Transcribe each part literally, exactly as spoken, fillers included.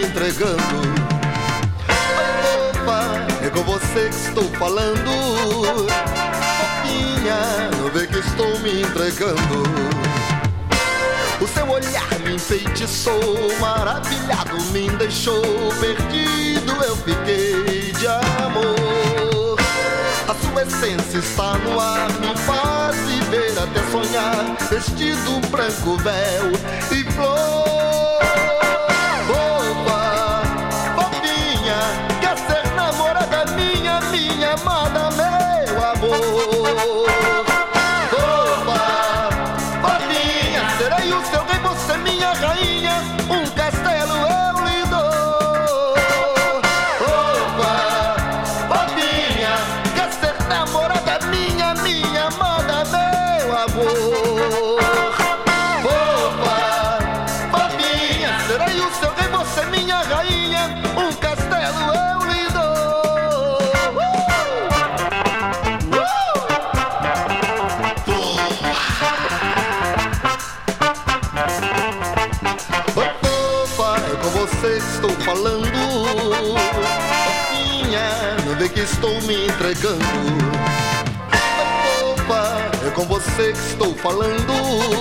me entregando. Ai, fofa, é com você que estou falando. Fofinha, não vê que estou me entregando. O seu olhar me enfeitiçou, maravilhado, me deixou perdido, eu fiquei de amor. A sua essência está no ar, me faz viver até sonhar, vestido branco, véu e flor. Fofa, fofinha, quer ser namorada minha, minha amada, meu amor. Fofa, fofinha, serei o seu rei, você minha rainha, um castelo eu lhe dou. Fofa, fofinha, quer ser namorada minha, minha amada, meu amor. Fofa, fofinha, serei o seu rei, você minha rainha, um castelo eu lhe dou. Uh! Uh! Fofa, é com você que estou falando. Fofinha, não vê que estou me entregando. Fofa, é com você que estou falando.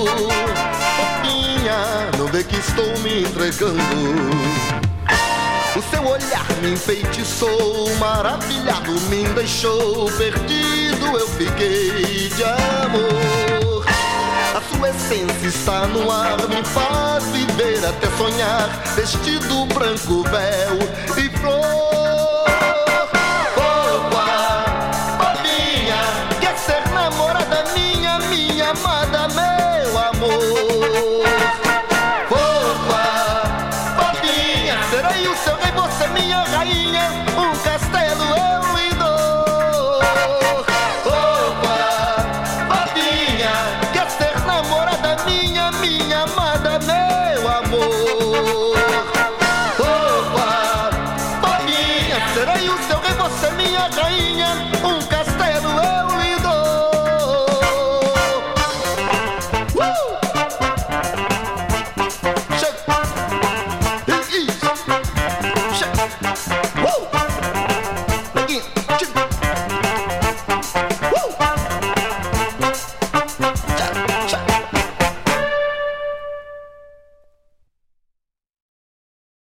Fofinha, não vê que estou me entregando. O seu olhar me enfeitiçou, maravilhado, me deixou perdido, eu fiquei de amor. A sua essência está no ar, me faz viver até sonhar, vestido branco, véu